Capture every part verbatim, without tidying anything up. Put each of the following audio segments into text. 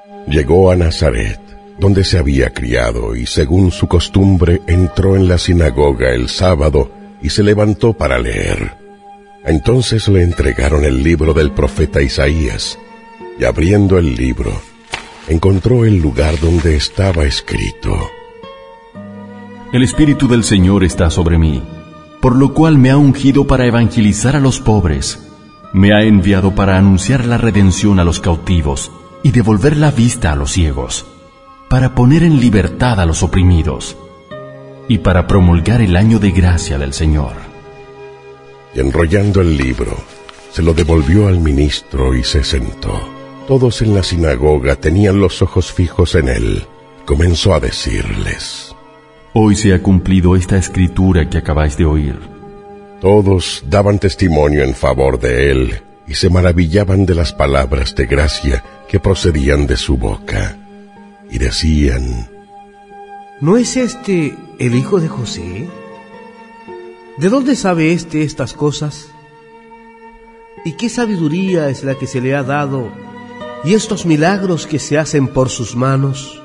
Llegó a Nazaret, donde se había criado, y según su costumbre entró en la sinagoga el sábado y se levantó para leer. Entonces le entregaron el libro del profeta Isaías, y abriendo el libro, encontró el lugar donde estaba escrito: El Espíritu del Señor está sobre mí, por lo cual me ha ungido para evangelizar a los pobres. Me ha enviado para anunciar la redención a los cautivos y devolver la vista a los ciegos, para poner en libertad a los oprimidos y para promulgar el año de gracia del Señor. Y enrollando el libro, se lo devolvió al ministro y se sentó. Todos en la sinagoga tenían los ojos fijos en él. Comenzó a decirles: Hoy se ha cumplido esta escritura que acabáis de oír. Todos daban testimonio en favor de él y se maravillaban de las palabras de gracia que procedían de su boca. Y decían: ¿No es este el hijo de José? ¿De dónde sabe éste estas cosas? ¿Y qué sabiduría es la que se le ha dado, y estos milagros que se hacen por sus manos?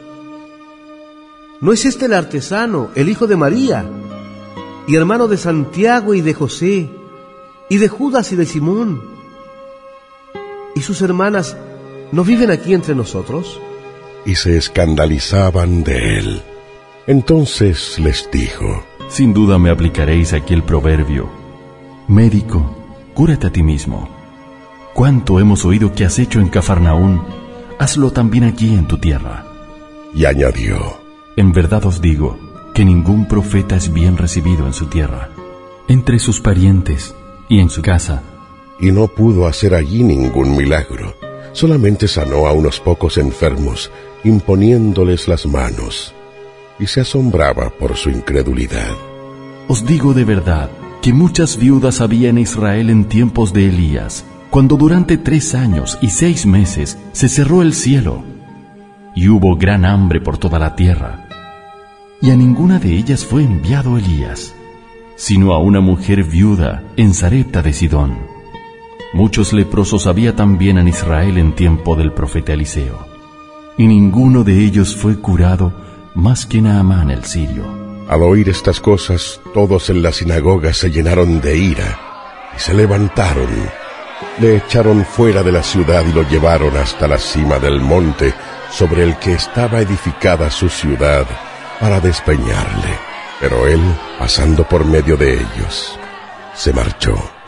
¿No es este el artesano, el hijo de María, y hermano de Santiago y de José, y de Judas y de Simón? ¿Y sus hermanas no viven aquí entre nosotros? Y se escandalizaban de él. Entonces les dijo: Sin duda me aplicaréis aquí el proverbio: Médico, cúrate a ti mismo. Cuánto hemos oído que has hecho en Cafarnaún, hazlo también aquí en tu tierra. Y añadió: En verdad os digo que ningún profeta es bien recibido en su tierra, entre sus parientes y en su casa. Y no pudo hacer allí ningún milagro, solamente sanó a unos pocos enfermos, imponiéndoles las manos, y se asombraba por su incredulidad. Os digo de verdad que muchas viudas había en Israel en tiempos de Elías, cuando durante tres años y seis meses se cerró el cielo, y hubo gran hambre por toda la tierra, y a ninguna de ellas fue enviado Elías, sino a una mujer viuda en Sarepta de Sidón. Muchos leprosos había también en Israel en tiempo del profeta Eliseo, y ninguno de ellos fue curado más que Naamán el sirio. Al oír estas cosas, todos en la sinagoga se llenaron de ira, y se levantaron. Le echaron fuera de la ciudad y lo llevaron hasta la cima del monte sobre el que estaba edificada su ciudad, para despeñarle. Pero él, pasando por medio de ellos, se marchó.